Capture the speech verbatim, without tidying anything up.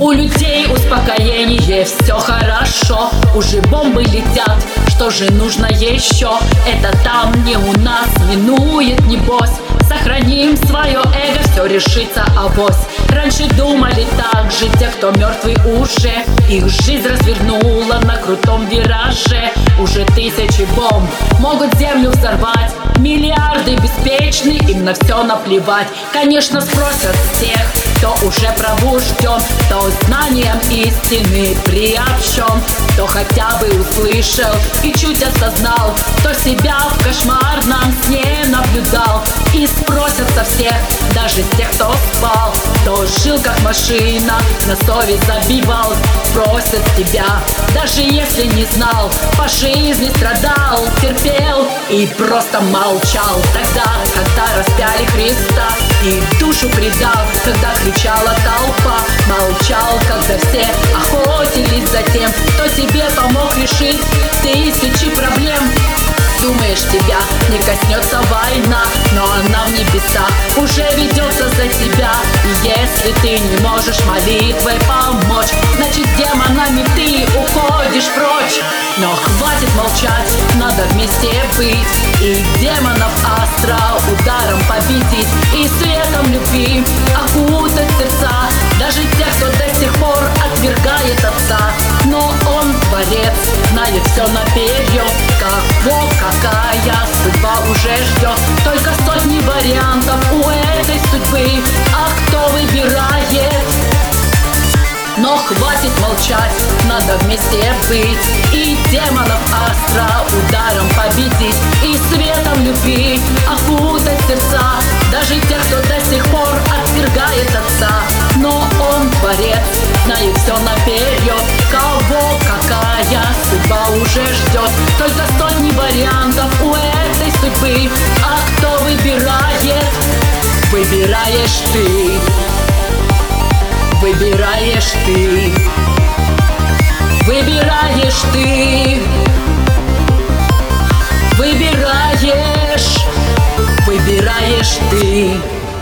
У людей успокоение, все хорошо. Уже бомбы летят, что же нужно еще? Это там, не у нас, минует небось. Сохраним свое эго, все решится авось. Раньше думали так же те, кто мертвый уже. Их жизнь развернула на крутом вираже. Уже тысячи бомб могут землю взорвать. Миллиарды беспечны, им на все наплевать. Конечно, спросят тех, кто уже пробужден, кто знанием истины приобщен, кто хотя бы услышал и чуть осознал, кто себя в кошмарном сне наблюдал. И спросят со всех, даже с тех, кто спал, кто жил как машина, на совесть забивал. Спросят тебя, даже если не знал, по жизни страдал, терпел и просто молчал. Тогда, когда распяли Христа и душу предал, когда кричала толпа, молчал, когда все охотились за тем, кто тебе помог решить тысячи проблем. Думаешь, тебя не коснется война, но она в небесах уже ведется за тебя. И если ты не можешь молитвой помочь, значит демонами ты уходишь прочь. Но хватит молчать, надо вместе быть и демонов остро ударом победить, и светом любви окутать сердца даже тех, кто до сих пор отвергает Отца. Но Он творец, знает все наперед, кого какая судьба уже ждет. Только сотни вариантов у этой судьбы, а кто выбирает? Но хватит молчать, надо вместе быть и демонов остро ударом победить, и светом любви окутать сердца даже тех, кто до сих пор отвергает Отца. Но Он творец, знает все наперед, кого какая судьба уже ждет. Только сотни вариантов у этой судьбы, а кто выбирает? Выбираешь ты. Выбираешь ты, выбираешь ты, выбираешь, выбираешь ты.